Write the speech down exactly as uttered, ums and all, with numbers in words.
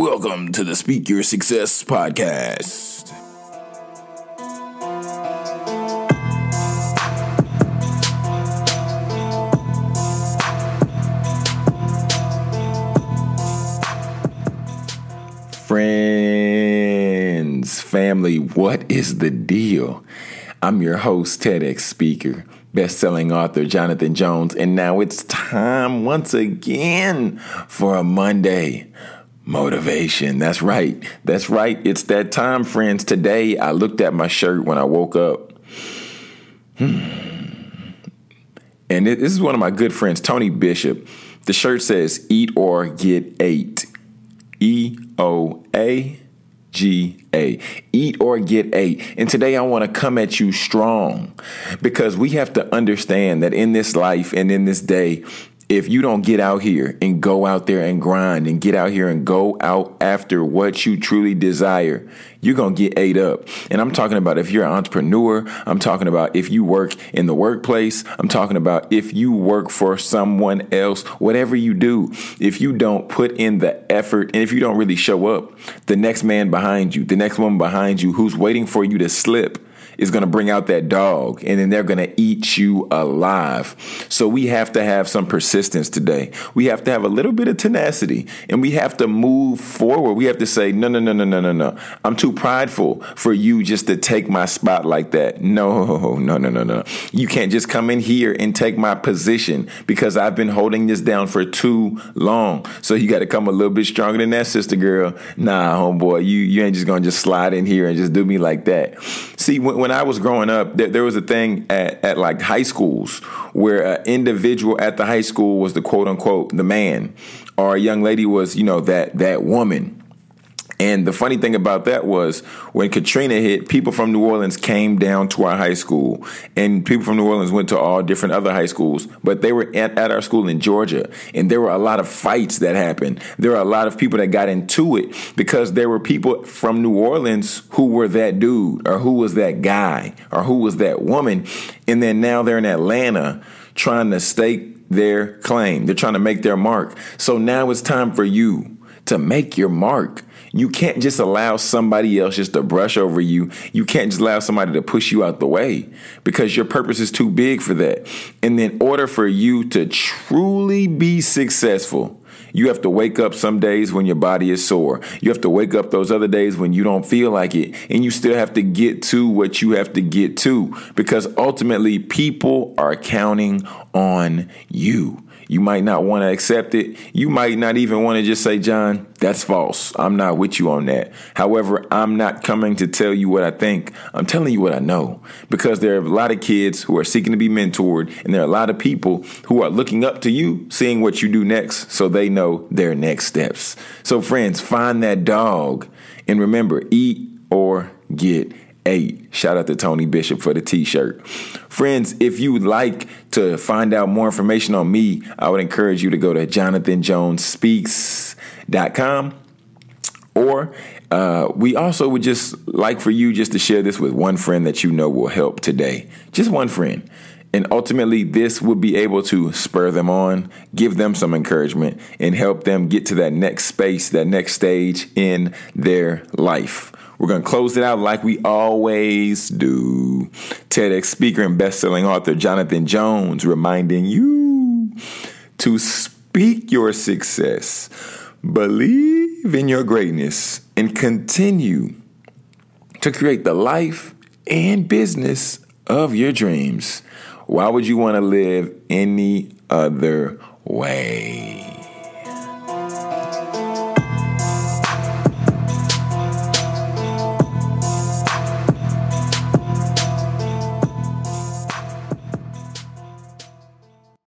Welcome to the Speak Your Success podcast. Friends, family, what is the deal? I'm your host, TEDx speaker, best-selling author Jonathan Jones, and now it's time once again for a Monday motivation. That's right. That's right. It's that time, friends. Today, I looked at my shirt when I woke up. Hmm. And it, this is one of my good friends, Tony Bishop. The shirt says, eat or get ate. E O A G A. Eat or get ate. And today I want to come at you strong because we have to understand that in this life and in this day, if you don't get out here and go out there and grind and get out here and go out after what you truly desire, you're going to get ate up. And I'm talking about if you're an entrepreneur. I'm talking about if you work in the workplace. I'm talking about if you work for someone else, whatever you do, if you don't put in the effort and if you don't really show up, the next man behind you, the next woman behind you who's waiting for you to slip is going to bring out that dog, and then they're going to eat you alive. So we have to have some persistence today. We have to have a little bit of tenacity, and we have to move forward. We have to say, no, no, no, no, no, no, no. I'm too prideful for you just to take my spot like that. No, no, no, no, no. You can't just come in here and take my position because I've been holding this down for too long. So you got to come a little bit stronger than that, sister girl. Nah, homeboy, you, you ain't just going to just slide in here and just do me like that. See, when, when I was growing up, there, there was a thing at, at like high schools where an individual at the high school was the quote unquote the man, or a young lady was, you know, that that woman. And the funny thing about that was when Katrina hit, people from New Orleans came down to our high school, and people from New Orleans went to all different other high schools, but they were at, at our school in Georgia. And there were a lot of fights that happened. There were a lot of people that got into it because there were people from New Orleans who were that dude or who was that guy or who was that woman. And then now they're in Atlanta trying to stake their claim. They're trying to make their mark. So now it's time for you to make your mark. You can't just allow somebody else just to brush over you. You can't just allow somebody to push you out the way because your purpose is too big for that. And in order for you to truly be successful, you have to wake up some days when your body is sore. You have to wake up those other days when you don't feel like it. And you still have to get to what you have to get to because ultimately people are counting on you. You might not want to accept it. You might not even want to just say, John, that's false. I'm not with you on that. However, I'm not coming to tell you what I think. I'm telling you what I know because there are a lot of kids who are seeking to be mentored, and there are a lot of people who are looking up to you, seeing what you do next so they know their next steps. So friends, find that dog and remember, eat or get Eight. Shout out to Tony Bishop for the t-shirt. Friends, if you would like to find out more information on me, I would encourage you to go to jonathan jones speaks dot com. Or uh, we also would just like for you just to share this with one friend that you know will help today. Just one friend. And ultimately, this would be able to spur them on, give them some encouragement, and help them get to that next space, that next stage in their life. We're going to close it out like we always do. TEDx speaker and best-selling author Jonathan Jones reminding you to speak your success, believe in your greatness, and continue to create the life and business of your dreams. Why would you want to live any other way?